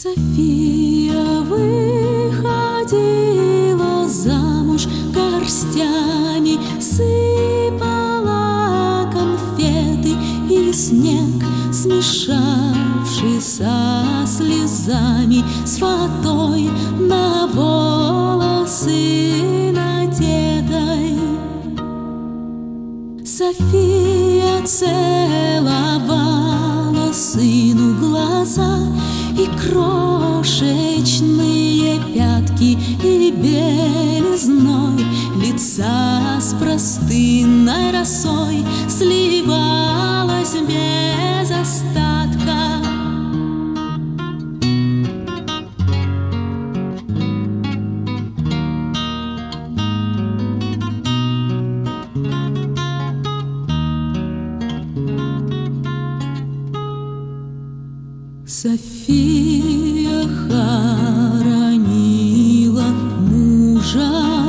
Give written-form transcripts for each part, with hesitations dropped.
София выходила замуж, горстями сыпала конфеты, и снег, смешавший со слезами, с фатой на волосы надетой. София целовала сыну глаза и крошечные пятки, и белизной лица с простынной росой сливалась без остатка. София хоронила мужа,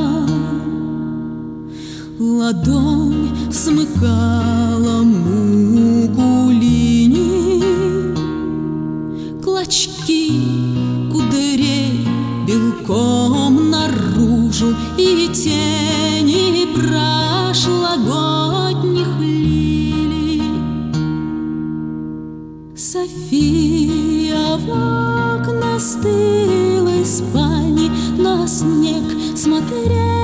ладонь смыкала муку линий, клочки кудрей белком наружу и тени прошлогодних лилий. София в окна стылой спальни на снег смотрела.